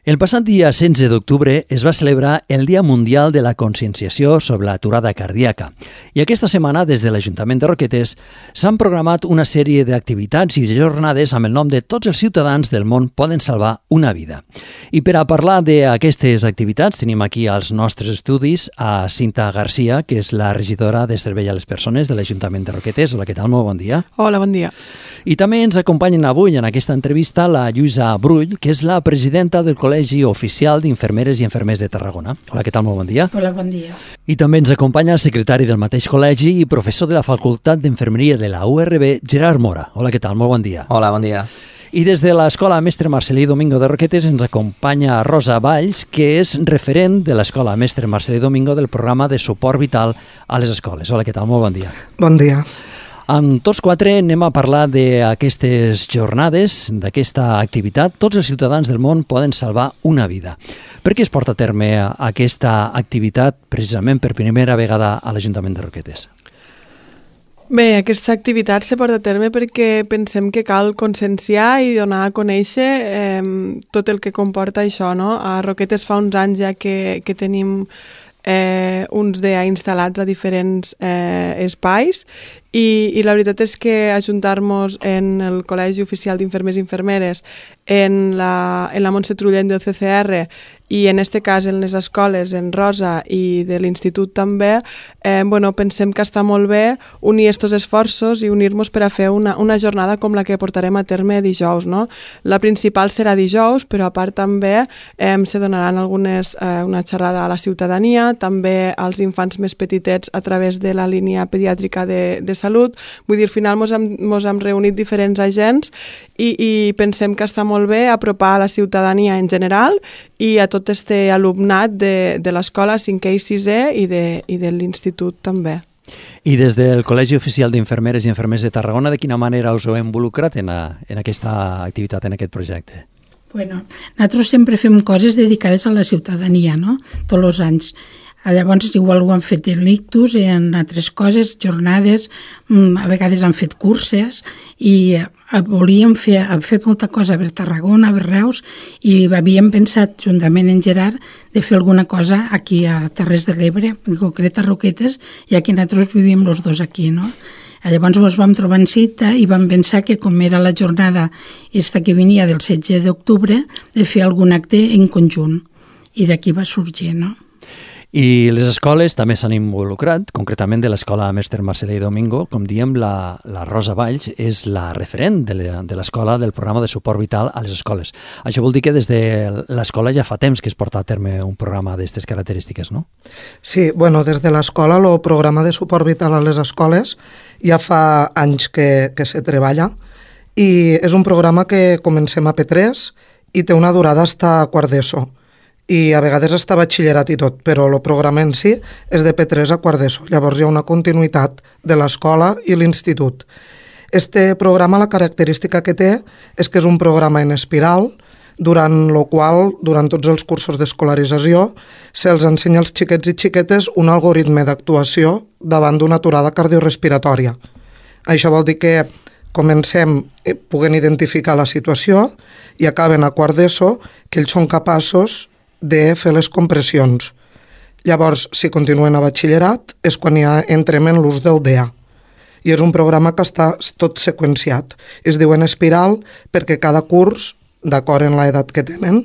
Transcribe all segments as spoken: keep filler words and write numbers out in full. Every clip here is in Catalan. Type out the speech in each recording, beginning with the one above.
El passat dia setze d'octubre es va celebrar el Dia Mundial de la Conscienciació sobre l'aturada cardíaca i aquesta setmana des de l'Ajuntament de Roquetes s'han programat una sèrie d'activitats i de jornades amb el nom de Tots els ciutadans del món poden salvar una vida. I per a parlar d'aquestes activitats tenim aquí als nostres estudis a Cinta Garcia, que és la regidora de Servei a les Persones de l'Ajuntament de Roquetes. Hola, què tal? Molt bon dia. Hola, bon dia. I també ens acompanyen avui en aquesta entrevista la Lluïsa Brull, que és la presidenta del Col·legi Oficial d'Infermeres i Infermers de Tarragona. Hola, què tal? Molt bon dia. Hola, bon dia. I també ens acompanya el secretari del mateix col·legi i professor de la Facultat d'Infermeria de la U R B, Gerard Mora. Hola, què tal? Molt bon dia. Hola, bon dia. I des de l'Escola Mestre Marcelí Domingo de Roquetes ens acompanya Rosa Valls, que és referent de l'Escola Mestre Marcelí Domingo del programa de suport vital a les escoles. Hola, què tal? Molt bon dia. Bon dia. Amb tots quatre anem a parlar d'aquestes jornades, d'aquesta activitat. Tots els ciutadans del món poden salvar una vida. Per què es porta a terme aquesta activitat precisament per primera vegada a l'Ajuntament de Roquetes? Bé, aquesta activitat se porta a terme perquè pensem que cal conscienciar i donar a conèixer eh, tot el que comporta això, no? A Roquetes fa uns anys ja que, que tenim eh, uns D E A instal·lats a diferents eh, espais i, i la veritat és que ajuntar-nos en el Col·legi Oficial d'Infermers i Infermeres, en la, en la Montse Trullent del C C R i en este cas en les escoles, en Rosa i de l'Institut també, eh, bueno, pensem que està molt bé unir estos esforços i unir-nos per a fer una, una jornada com la que portarem a terme dijous, no? La principal serà dijous, però a part també eh, se donaran algunes, eh, una xerrada a la ciutadania, també als infants més petitets a través de la línia pediàtrica de, de salut. Vull dir, al final mos hem, mos hem reunit diferents agents i, i pensem que està molt bé apropar a la ciutadania en general i a tot este alumnat de, de l'escola cinquè i sisè i de, i de l'institut també. I des del Col·legi Oficial d'Infermeres i Infermers de Tarragona, de quina manera us heu involucrat en, a, en aquesta activitat, en aquest projecte? Bueno, nosaltres sempre fem coses dedicades a la ciutadania, no? Tots els anys. Llavors, igual ho han fet en l'ictus i en altres coses, jornades, a vegades han fet curses i volíem fer, hem fet molta cosa a Tarragona, a Reus, i havíem pensat, juntament en Gerard, de fer alguna cosa aquí a Terres de l'Ebre, en concret a Roquetes, i aquí nosaltres vivíem els dos aquí, no? Llavors ens vam trobar en cita i vam pensar que com era la jornada esta que venia del setze d'octubre, de fer algun acte en conjunt. I d'aquí va sorgir, no? I les escoles també s'han involucrat, concretament de l'Escola Mestre Marcelí Domingo. Com diem, la, la Rosa Valls és la referent de l'escola del programa de suport vital a les escoles. Això vol dir que des de l'escola ja fa temps que es porta a terme un programa d'aquestes característiques, no? Sí, bueno, des de l'escola el programa de suport vital a les escoles ja fa anys que, que se treballa i és un programa que comencem a P tres i té una durada fins a quart d'ESO. I a vegades està batxillerat i tot, però el programa en si és de P tres a quart d'ESO. Llavors hi ha una continuïtat de l'escola i l'institut. Este programa, la característica que té és que és un programa en espiral, durant el qual, durant tots els cursos d'escolarització, se'ls ensenya als xiquets i xiquetes un algoritme d'actuació davant d'una aturada cardiorespiratòria. Això vol dir que comencem, puguem identificar la situació i acaben a quart d'ESO que ells són capaços de fer les compressions. Llavors, si continuen a batxillerat, és quan ja entrem en l'ús del D E A. I és un programa que està tot seqüenciat. Es diu en espiral perquè cada curs, d'acord en l'edat que tenen,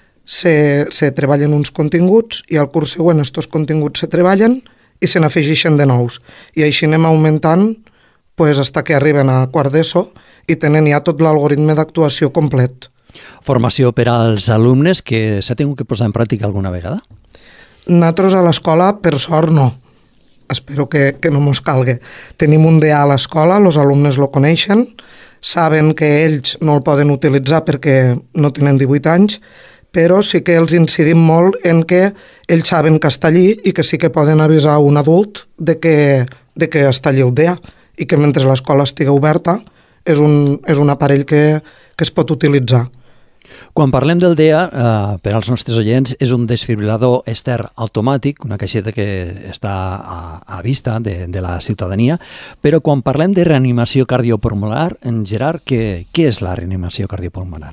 se, se treballen uns continguts i al curs següent estos continguts se treballen i se n'afegeixen de nous. I així anem augmentant pues, hasta que arriben a quart d'ESO i tenen ja tot l'algoritme d'actuació complet. Formació per als alumnes que s'ha tingut que posar en pràctica alguna vegada? Nosaltres a l'escola, per sort, no. Espero que, que no mos calgui. Tenim un D E A a l'escola, els alumnes lo coneixen, saben que ells no el poden utilitzar perquè no tenen divuit anys, però sí que els incidim molt en que ells saben que està allí i que sí que poden avisar un adult de que, de que està allí el D E A i que mentre l'escola estigui oberta és un, és un aparell que, que es pot utilitzar. Quan parlem del D E A, eh, per als nostres oients, és un desfibrilador extern automàtic, una caixeta que està a, a vista de, de la ciutadania, però quan parlem de reanimació cardiopulmonar, en Gerard, què, què és la reanimació cardiopulmonar?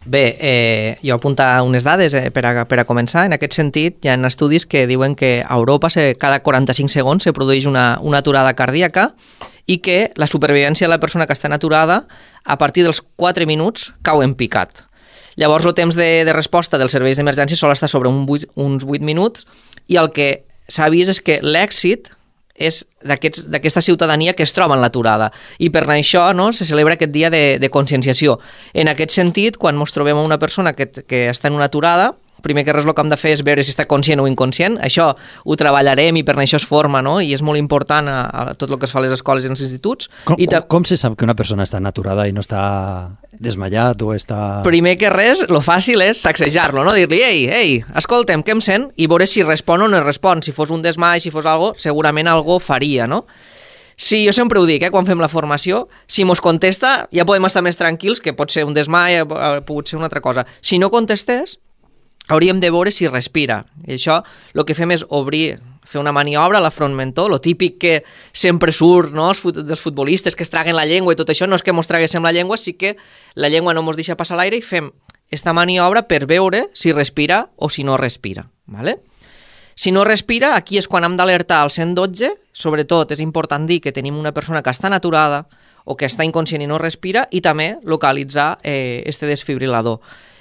Bé, eh, jo apuntar unes dades eh, per, a, per a començar. En aquest sentit, hi ha estudis que diuen que a Europa se, cada quaranta-cinc segons se produeix una, una aturada cardíaca i que la supervivència de la persona que està en aturada a partir dels quatre minuts cau en picat. Llavors, el temps de, de resposta dels serveis d'emergència sol estar sobre un vuit, uns vuit minuts i el que s'ha vist és que l'èxit és d'aquesta ciutadania que es troba en l'aturada. I per això no, se celebra aquest dia de, de conscienciació. En aquest sentit, quan ens trobem una persona que, que està en una aturada, primer que res el que hem de fer és veure si està conscient o inconscient. Això ho treballarem i per això es forma, no? I és molt important a, a tot el que es fa a les escoles i als instituts. Com, I ta... com se sap que una persona està aturada i no està desmallat o està... Primer que res, lo fàcil és sacsejar-lo, no? Dir-li, ei, ei, escolta'm, què em sent? I veure si respon o no respon. Si fos un desmai, si fos algo, segurament algo faria, no? Sí, jo sempre ho dic, eh, quan fem la formació, si mos contesta ja podem estar més tranquils, que pot ser un desmai, pot ser una altra cosa. Si no contestés, hauríem de veure si respira. I això, el que fem és obrir, fer una maniobra a la front mentó, lo típic que sempre surt, no?, els fut dels futbolistes que es traguen la llengua i tot això, no és que mos traguéssim la llengua, sí que la llengua no mos deixa passar l'aire i fem esta maniobra per veure si respira o si no respira. ¿Vale? Si no respira, aquí és quan hem d'alertar al cent dotze, sobretot és important dir que tenim una persona que està aturada o que està inconscient i no respira, i també localitzar eh, este desfibrilador.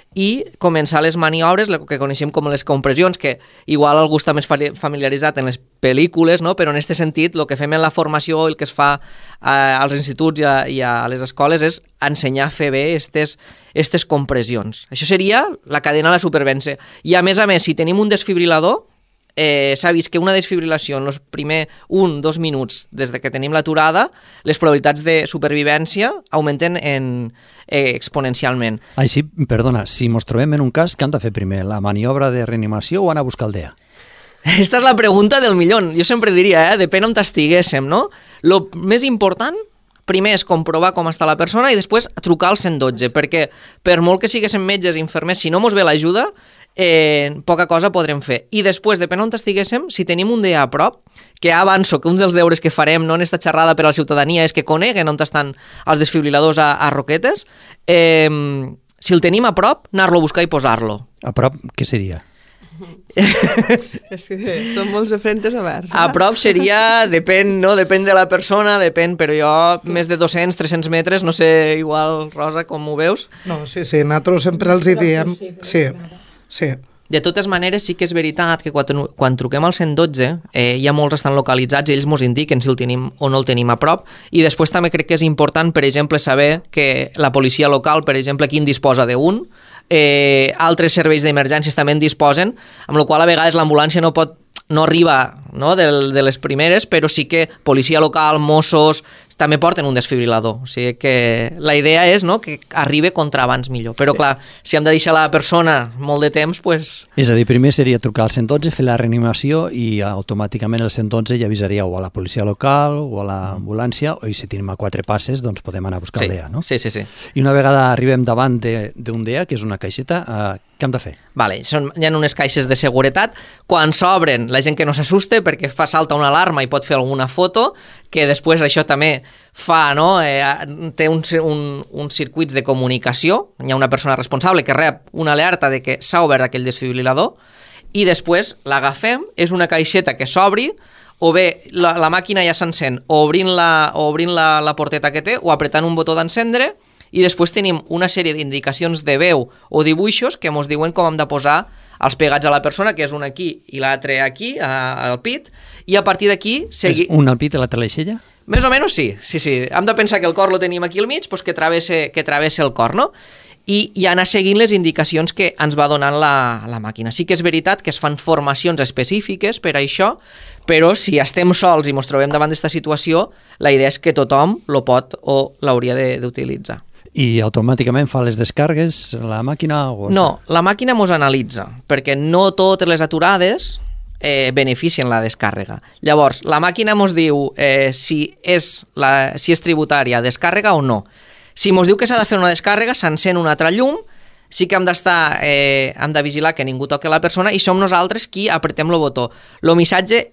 I començar les maniobres, el que coneixem com les compressions, que igual algú està més familiaritzat en les pel·lícules, no? Però en aquest sentit el que fem en la formació i el que es fa eh, als instituts i a, i a les escoles és ensenyar a fer bé estes, estes compressions. Això seria la cadena de la supervivència. I a més a més, si tenim un desfibrilador, eh, s'ha vist que una desfibrilació en els primers un, dos minuts des de que tenim l'aturada, les probabilitats de supervivència augmenten en, eh, exponencialment. Ai, sí, perdona, si ens trobem en un cas, què hem de fer primer? La maniobra de reanimació o anar a buscar el D E A? Esta és la pregunta del millón. Jo sempre diria, eh, depèn on estiguéssim, no? Lo més important primer és comprovar com està la persona i després trucar al cent dotze, perquè per molt que siguéssim metges i infermers, si no mos ve l'ajuda, eh, poca cosa podrem fer. I després, depèn on estiguéssim, si tenim un D E A a prop, que avanço que un dels deures que farem no en esta xerrada per a la ciutadania és que coneguen on estan els desfibriladors a, a Roquetes, eh, si el tenim a prop, anar-lo a buscar i posar-lo. A prop, què seria? És que són molts frentes oberts. Eh? A prop seria, depèn, no? Depèn de la persona, depèn, però jo més de dos-cents, tres-cents metres, no sé, igual, Rosa, com ho veus? No, sí, sí, nosaltres sempre els hi diem... Sí, sí. De totes maneres, sí que és veritat que quan, quan truquem al cent dotze, eh, ja molts estan localitzats i ells ens indiquen si el tenim o no el tenim a prop. I després també crec que és important, per exemple, saber que la policia local, per exemple, aquí en disposa d'un, eh, altres serveis d'emergències també en disposen, amb la qual a vegades l'ambulància no pot no arriba, no, de, de les primeres, però sí que policia local, Mossos, també porten un desfibrilador. O sigui que la idea és, no, que arribi contra abans millor. Però clar, si hem de deixar la persona molt de temps, pues... És a dir, primer seria trucar al cent dotze, fer la reanimació i automàticament el cent dotze ja avisaria o a la policia local o a l'ambulància, o si tenim a quatre passes, doncs podem anar a buscar sí, el D E A, no? Sí, sí, sí. I una vegada arribem davant d'un D E A, que és una caixeta, eh, què hem de fer? Vale, són, hi ha unes caixes de seguretat. Quan s'obren, la gent que no s'assuste perquè fa salta una alarma i pot fer alguna foto, que després això també fa, no? Eh, té un, un, uns circuits de comunicació, hi ha una persona responsable que rep una alerta de que s'ha obert aquell desfibrilador i després l'agafem, és una caixeta que s'obri, o bé la, la màquina ja s'encén o obrint, la, o obrint la, la porteta que té o apretant un botó d'encendre, i després tenim una sèrie d'indicacions de veu o dibuixos que ens diuen com hem de posar els pegats a la persona, que és un aquí i l'altre aquí, a, al pit, i a partir d'aquí... Segui... És un al pit i l'altre a l'aixella? Més o menys sí, sí, sí. Hem de pensar que el cor lo tenim aquí al mig, doncs que travesse, que travesse el cor, no? I, i anar seguint les indicacions que ens va donant la, la màquina. Sí que és veritat que es fan formacions específiques per a això, però si estem sols i ens trobem davant d'aquesta situació, la idea és que tothom lo pot o l'hauria d'utilitzar. I automàticament fa les descargues la màquina? O no, la màquina mos analitza, perquè no totes les aturades eh, beneficien la descàrrega. Llavors, la màquina mos diu eh, si, és la, si és tributària descàrrega o no. Si mos diu que s'ha de fer una descàrrega, s'encén un altre llum, sí que hem d'estar, eh, hem de vigilar que ningú toqui la persona i som nosaltres qui apretem el botó. El missatge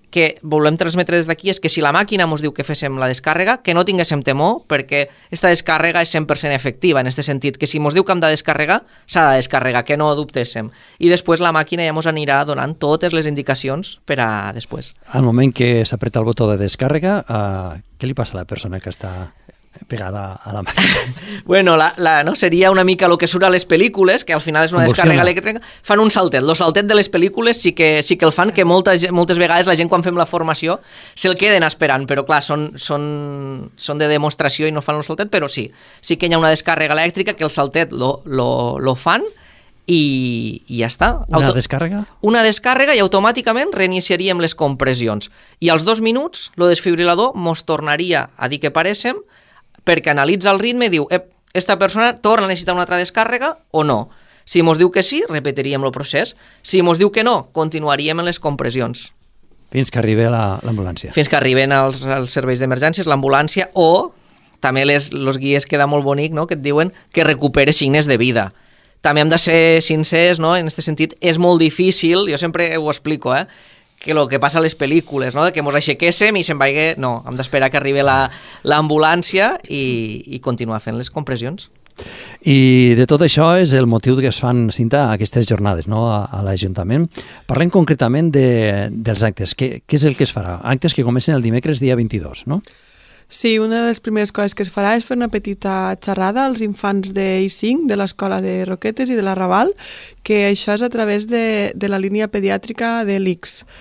que volem transmetre des d'aquí és que si la màquina ens diu que féssim la descàrrega, que no tinguéssim temor, perquè aquesta descàrrega és cent per cent efectiva, en aquest sentit, que si ens diu que hem de descarregar, s'ha de descarregar, que no dubtéssim. I després la màquina ja ens anirà donant totes les indicacions per a després. Al moment que s'apreta el botó de descàrrega, uh, què li passa a la persona que està pegada a la màquina? Bueno, la, la, no, seria una mica el que surt a les pel·lícules, que al final és una descàrrega elèctrica, fan un saltet. El saltet de les pel·lícules sí que, sí que el fan, que molta, moltes vegades la gent quan fem la formació se'l queden esperant, però clar, són, són, són de demostració i no fan el saltet, però sí, sí que hi ha una descàrrega elèctrica que el saltet lo, lo, lo fan i, i ja està. Una Auto... descàrrega? Una descàrrega i automàticament reiniciaríem les compressions. I als dos minuts, el desfibrilador mos tornaria a dir que paréssim, perquè analitza el ritme i diu eh, esta persona torna a necessitar una altra descàrrega o no. Si mos diu que sí, repetiríem el procés. Si mos diu que no, continuaríem en les compressions. Fins que arribi l'ambulància. Fins que arriben els, els serveis d'emergències, l'ambulància, o també les, los guies queda molt bonic, no?, que et diuen que recupere signes de vida. També hem de ser sincers, no?, en aquest sentit, és molt difícil, jo sempre ho explico, eh?, que el que passa a les pel·lícules, no?, que mos aixequéssim i se'n vagi... No, hem d'esperar que arribi l'ambulància i, i continuar fent les compressions. I de tot això és el motiu que es fan, Cinta, aquestes jornades, no?, a, a l'Ajuntament. Parlem concretament de, dels actes. Què, què és el que es farà? Actes que comencen el dimecres dia vint-i-dos, no? Sí, una de les primeres coses que es farà és fer una petita xerrada als infants de I cinc, de l'Escola de Roquetes i de la Raval, que això és a través de, de la línia pediàtrica de l'I C S.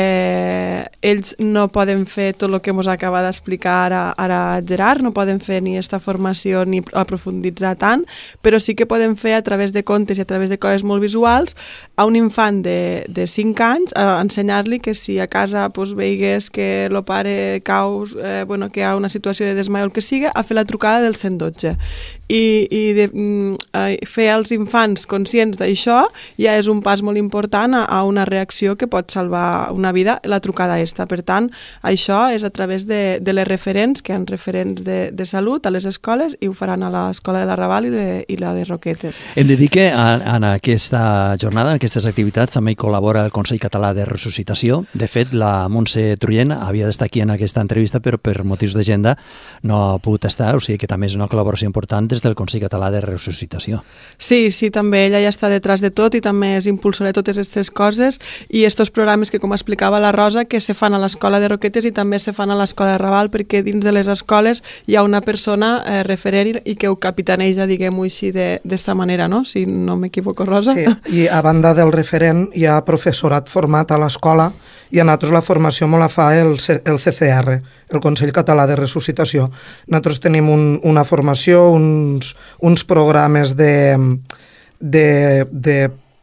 Eh, ells no poden fer tot el que ens acaba d'explicar ara, ara Gerard, no poden fer ni aquesta formació ni aprofunditzar tant, però sí que poden fer a través de contes i a través de coses molt visuals a un infant de, de cinc anys, a ensenyar-li que si a casa pues, veigués que el pare cau, eh, bueno, que hi ha una situació de desmai o el que sigui, a fer la trucada del cent dotze. I, i de, eh, fer als infants conscients d'això ja és un pas molt important a, a una reacció que pot salvar una vida, la trucada esta. Per tant, això és a través de, de les referents, que han referents de, de salut a les escoles, i ho faran a l'Escola de la Raval i, de, i la de Roquetes. Hem de dir que en aquesta jornada, en aquestes activitats, també hi col·labora el Consell Català de Resuscitació. De fet, la Montse Truyen havia d'estar aquí en aquesta entrevista, però per motius d'agenda no ha pogut estar, o sigui que també és una col·laboració important des del Consell Català de Resuscitació. Sí, sí, també ella ja està detrás de tot i també és impulsora de totes aquestes coses, i estos programes que, com explicava la Rosa, que se fan a l'Escola de Roquetes i també se fan a l'Escola de Raval, perquè dins de les escoles hi ha una persona eh, referent i que ho capitaneja, diguem-ho així, d'esta manera, no? Si no m'equivoco, Rosa. Sí, i a banda del referent hi ha professorat format a l'escola, i a nosaltres la formació me la fa el, C el C C R, el Consell Català de Resuscitació. Nosaltres tenim un, una formació, uns, uns programes de... de, de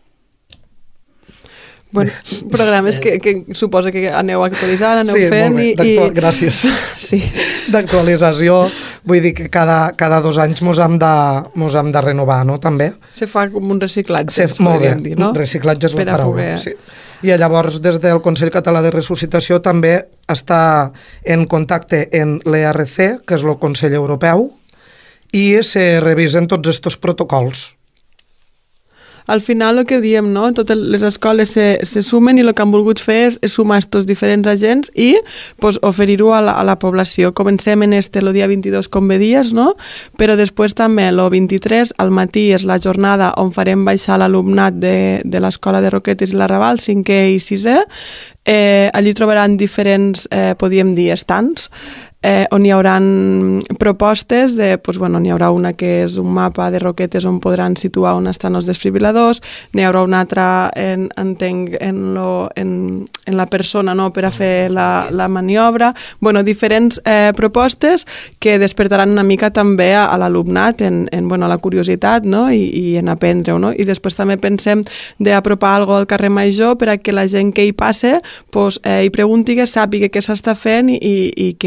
Bueno, programes que, que suposa que aneu actualitzant, aneu sí, fent i... i... Gràcies. Sí. D'actualització, vull dir que cada, cada dos anys mos hem de, mos hem de renovar, no?, també. Se fa com un reciclatge, Se, molt bé, dir, no? reciclatge és per la paraula. Poder... Sí. I llavors des del Consell Català de Resuscitació també està en contacte en l'E R C, que és el Consell Europeu, i se revisen tots aquests protocols. Al final el que diem, no? Totes les escoles se, se sumen i el que han volgut fer és, és sumar aquests diferents agents i pues, oferir-ho a, la, a la població. Comencem en este el dia vint-i-dos, com bé dies, no? Però després també el vint-i-tres al matí és la jornada on farem baixar l'alumnat de, de l'Escola de Roquetes i la Raval, cinquè i sisè. Eh, allí trobaran diferents, eh, podríem dir, estants, Eh, on hi haurà propostes de, pues, bueno, n'hi haurà una que és un mapa de Roquetes on podran situar on estan els desfibriladors, n'hi haurà una altra en, entenc en, lo, en, en la persona, no?, per a fer la, la maniobra, bueno, diferents eh, propostes que despertaran una mica també a, a l'alumnat en, en bueno, la curiositat, no?, I, i en aprendre-ho, no? I després també pensem d'apropar alguna al carrer Major per a que la gent que hi passe pues, eh, hi pregunti, que sàpiga què s'està fent i, i que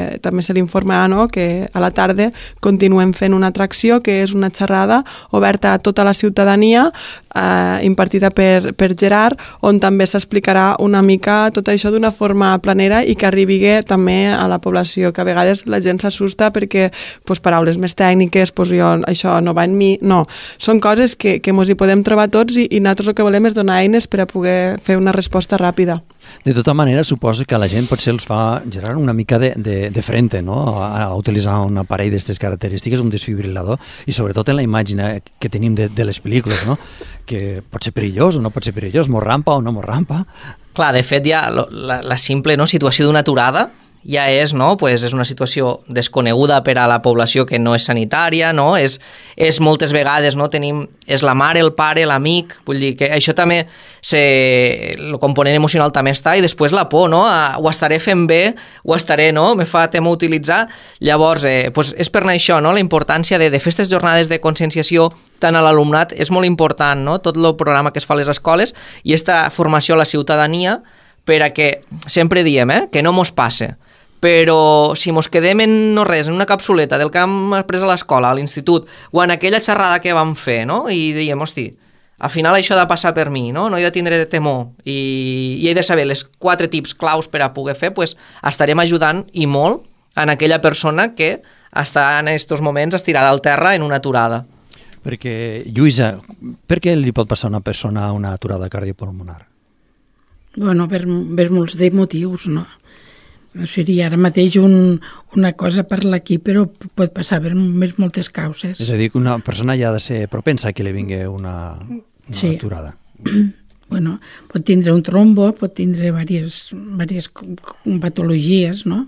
eh, també se l'informarà, no?, que a la tarda continuem fent una atracció, que és una xerrada oberta a tota la ciutadania, eh, impartida per, per Gerard, on també s'explicarà una mica tot això d'una forma planera i que arribi també a la població, que a vegades la gent s'assusta perquè pues, paraules més tècniques, pues, jo, això no va en mi, no. Són coses que, que mos hi podem trobar tots i, i nosaltres el que volem és donar eines per a poder fer una resposta ràpida. De tota manera, suposo que a la gent potser els fa, Gerard, una mica de, de, de frente, no?, a, a utilitzar un aparell d'aquestes característiques, un desfibrilador, i sobretot en la imatge que tenim de, de les pel·lícules, no?, que pot ser perillós o no pot ser perillós, mos rampa o no mos rampa. Clar, de fet, ja la, la simple, no, situació d'una aturada ja és, no? Pues és una situació desconeguda per a la població que no és sanitària, no? És, és moltes vegades, no? Tenim, és la mare, el pare, l'amic, vull dir que això també, se, el component emocional també està, i després la por, no? A, ho estaré fent bé, ho estaré, no? Me fa temor utilitzar. Llavors, eh, pues és per anar això, no? La importància de, de fer aquestes jornades de conscienciació tant a l'alumnat és molt important, no? Tot el programa que es fa a les escoles i aquesta formació a la ciutadania per a que, sempre diem, eh, que no mos passe, però si mos quedem en no res, en una capsuleta del que hem après a l'escola, a l'institut, o en aquella xerrada que vam fer, no?, i diem, hosti, al final això ha de passar per mi, no?, no he de tindre temor, i, i he de saber les quatre tips claus per a poder fer, pues estarem ajudant i molt en aquella persona que està en aquests moments estirada al terra en una aturada. Perquè, Lluïsa, per què li pot passar a una persona una aturada cardiopulmonar? Bueno, per, per molts de motius, no? No seria ara mateix un, una cosa per aquí, però pot passar per més moltes causes. És a dir, que una persona ja ha de ser propensa que li vingui una, una sí. aturada. Bueno, pot tindre un trombo, pot tindre diverses, diverses patologies, no?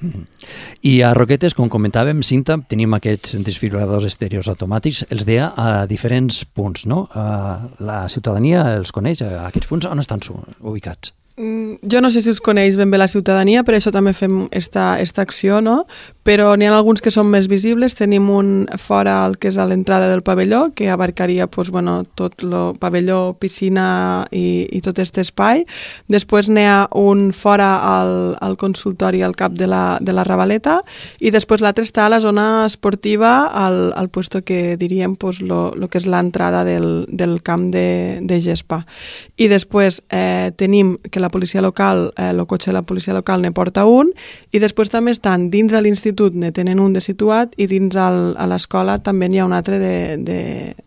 I a Roquetes, com comentàvem, Cinta, tenim aquests desfibriladors estèreos automàtics, els deia a diferents punts, no? La ciutadania els coneix, aquests punts on estan ubicats? Jo no sé si us coneix ben bé la ciutadania, per això també fem esta, esta acció, no? Però n'hi ha alguns que són més visibles. Tenim un fora, el que és a l'entrada del pavelló, que abarcaria pues, bueno, tot el pavelló, piscina i, i tot aquest espai. Després n'hi ha un fora al, al consultori al cap de la, de la Ravaleta, i després l'altre està a la zona esportiva, al, al puesto que diríem pues, lo, lo que és l'entrada del, del camp de, de gespa. I després eh, tenim que la policia local, eh, el cotxe de la policia local ne porta un, i després també estan dins de l'institut, ne tenen un de situat, i dins el, a l'escola també n'hi ha un altre de, de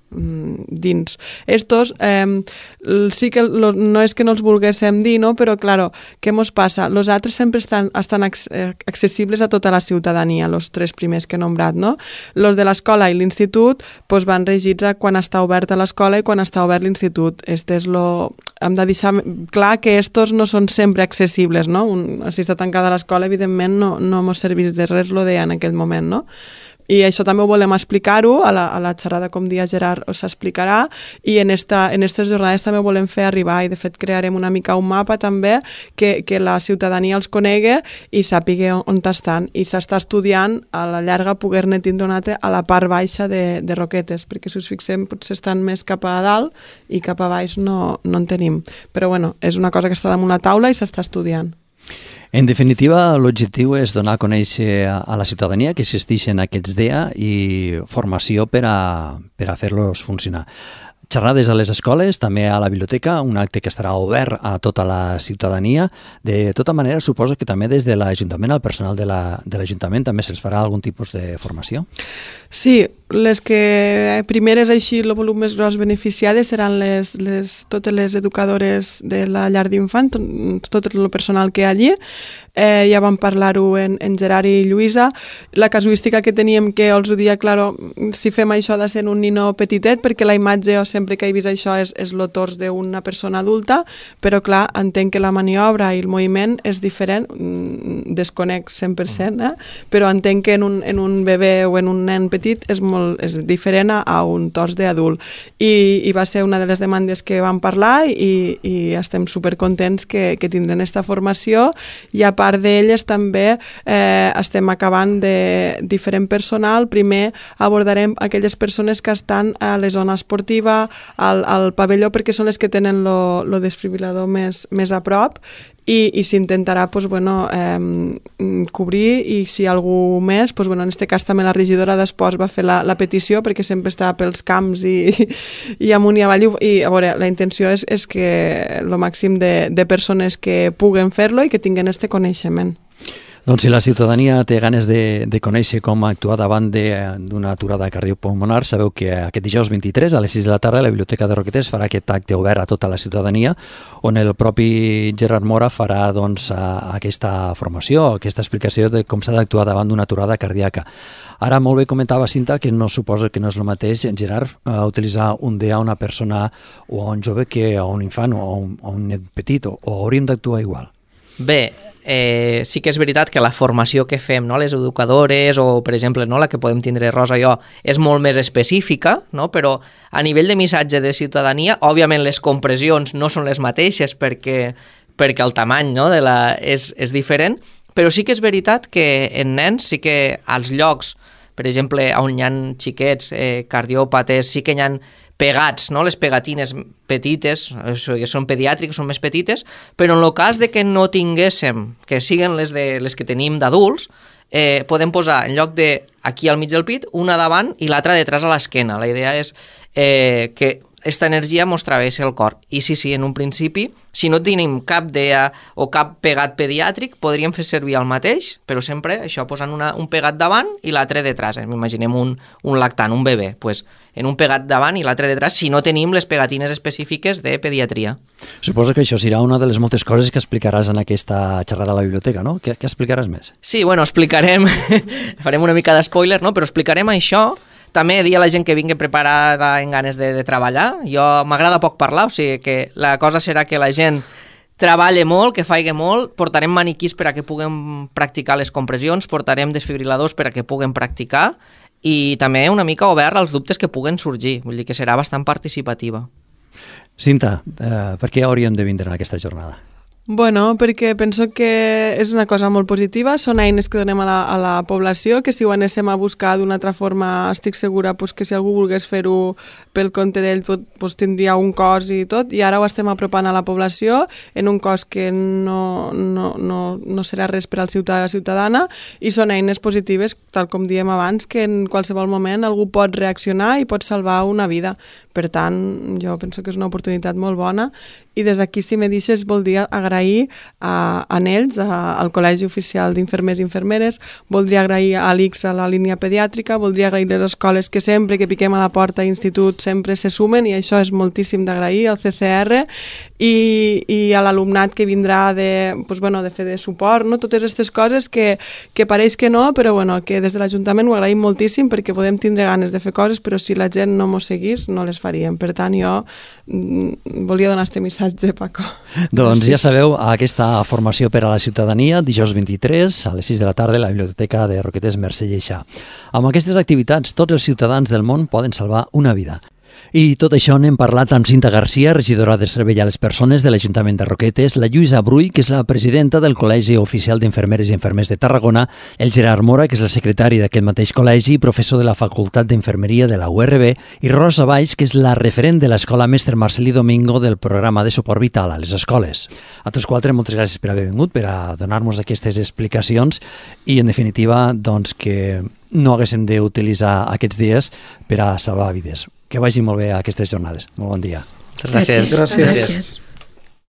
dins. Estos eh, sí que lo, no és que no els volguéssim dir, no? Però claro, què mos passa? Los altres sempre estan, estan accessibles a tota la ciutadania, los tres primers que he nombrat, no? Los de l'escola i l'institut pues, van regits a quan està oberta l'escola i quan està obert l'institut. Este és lo... Hem de deixar clar que estos no són sempre accessibles, no? Un, si està tancada l'escola, evidentment no, no mos serveix de res, lo deia en aquell moment, no? I això també ho volem explicar-ho, a la, a la xerrada, com dia Gerard, s'explicarà, i en esta, en aquestes jornades també volem fer arribar, i de fet crearem una mica un mapa també, que, que la ciutadania els conegui i sàpiga on, on estan, i s'està estudiant a la llarga poder-ne tindre un altre a la part baixa de, de Roquetes, perquè si us fixem potser estan més cap a dalt i cap a baix no, no en tenim. Però bueno, és una cosa que està damunt la taula i s'està estudiant. En definitiva, l'objectiu és donar a conèixer a la ciutadania que existeixen aquests D E A i formació per a, per a fer-los funcionar. Xerrades a les escoles, també a la biblioteca, un acte que estarà obert a tota la ciutadania. De tota manera, suposo que també des de l'Ajuntament, al personal de la, de l'Ajuntament, també se'ls farà algun tipus de formació? Sí, les que primeres així, el volum més gros beneficiades seran les, les, totes les educadores de la llar d'infant, tot el personal que hi ha allí. Eh, ja vam parlar-ho en, en Gerard i Lluïsa. La casuística que teníem, que els ho dia, claro, si fem això ha de ser un nino petitet, perquè la imatge, o sempre que he vist això, és, és el tors d'una persona adulta, però clar, entenc que la maniobra i el moviment és diferent, desconec cent per cent, eh? Però entenc que en un, en un bebè o en un nen petit és, molt, és diferent a un tors d'adult. I, I va ser una de les demandes que vam parlar i, i estem supercontents que, que tindrem aquesta formació, i a part d'elles també eh, estem acabant de diferent personal. Primer abordarem aquelles persones que estan a la zona esportiva, al, al pavelló, perquè són les que tenen el desfibrilador més, més a prop, i, i s'intentarà pues, bueno, eh, cobrir, i si algú més, pues, bueno, en aquest cas també la regidora d'Esports va fer la, la petició perquè sempre està pels camps i, i amunt i avall, i a veure, la intenció és, és que el màxim de, de persones que puguen fer-lo i que tinguin este coneixement. Doncs si la ciutadania té ganes de, de conèixer com actuar davant d'una aturada cardiopulmonar, sabeu que aquest dijous vint-i-tres a les sis de la tarda la Biblioteca de Roquetes farà aquest acte obert a tota la ciutadania, on el propi Gerard Mora farà doncs, aquesta formació, aquesta explicació de com s'ha d'actuar davant d'una aturada cardíaca. Ara molt bé comentava Cinta que no suposa que no és el mateix, Gerard, a utilitzar un D A a una persona o a un jove que a un infant o a un, a un nen petit, o, o hauríem d'actuar igual? Bé, eh, sí que és veritat que la formació que fem, no, les educadores o, per exemple, no, la que podem tindre Rosa i jo, és molt més específica, no? Però a nivell de missatge de ciutadania, òbviament les compressions no són les mateixes perquè, perquè el tamany, no, de la, és, és diferent, però sí que és veritat que en nens sí que als llocs, per exemple, on hi ha xiquets eh, cardiòpates, sí que hi ha pegats, no? Les pegatines petites, això ja són pediàtriques, són més petites, però en el cas de que no tinguéssim, que siguen les, de, les que tenim d'adults, eh, podem posar en lloc de aquí al mig del pit, una davant i l'altra detrás a l'esquena. La idea és eh, que aquesta energia mos travessi el cor. I sí, sí, en un principi, si no tenim cap D A o cap pegat pediàtric, podríem fer servir el mateix, però sempre això posant una, un pegat davant i l'altre detrás. Eh? Imaginem un, un lactant, un bebè, pues, en un pegat davant i l'altre detrás, si no tenim les pegatines específiques de pediatria. Suposo que això serà una de les moltes coses que explicaràs en aquesta xerrada a la biblioteca, no? Què, què explicaràs més? Sí, bueno, explicarem, farem una mica d'espoiler, no? Però explicarem això. També dir a la gent que vingui preparada en ganes de, de treballar. Jo m'agrada poc parlar, o sigui que la cosa serà que la gent treballe molt, que faigui molt, portarem maniquís per a que puguem practicar les compressions, portarem desfibriladors per a que puguem practicar i també una mica obert als dubtes que puguen sorgir, vull dir que serà bastant participativa. Cinta, eh, per què hauríem de vindre en aquesta jornada? Bueno, perquè penso que és una cosa molt positiva, són eines que donem a la, a la població, que si ho anéssim a buscar d'una altra forma estic segura pues, que si algú volgués fer-ho pel compte d'ell pues, tindria un cost i tot, i ara ho estem apropant a la població en un cost que no, no, no, no serà res per al ciutadà o la ciutadana, i són eines positives, tal com diem abans, que en qualsevol moment algú pot reaccionar i pot salvar una vida. Per tant, jo penso que és una oportunitat molt bona, i des d'aquí, si me deixes, voldria agrair a, a ells, a, al Col·legi Oficial d'Infermers i Infermeres, voldria agrair a l'I C S, a la línia pediàtrica, voldria agrair les escoles que sempre que piquem a la porta a institut sempre se sumen, i això és moltíssim d'agrair, al C C R, i, i a l'alumnat que vindrà de, pues, bueno, de fer de suport, no? Totes aquestes coses que, que pareix que no, però bueno, que des de l'Ajuntament ho agraïm moltíssim perquè podem tindre ganes de fer coses, però si la gent no mos seguís, no les faríem. Per tant, jo mm, volia donar este missatge, Paco. Doncs ja sabeu, aquesta formació per a la ciutadania, dijous vint-i-tres, a les sis de la tarda, a la Biblioteca de Roquetes Mercè Lleixà. Amb aquestes activitats, tots els ciutadans del món poden salvar una vida. I tot això n'hem parlat amb Cinta Garcia, regidora de Servei a les Persones de l'Ajuntament de Roquetes, la Lluïsa Brull, que és la presidenta del Col·legi Oficial d'Infermeres i Infermers de Tarragona, el Gerard Mora, que és el secretari d'aquest mateix col·legi i professor de la Facultat d'Infermeria de la U R B, i Rosa Valls, que és la referent de l'Escola Mestre Marcelí Domingo del programa de suport vital a les escoles. A tots quatre, moltes gràcies per haver vingut, per a donar-nos aquestes explicacions i, en definitiva, doncs que no haguéssim d'utilitzar aquests dies per a salvar vides. Que vagi molt bé aquestes jornades. Molt bon dia. Gràcies. Gràcies. Gràcies.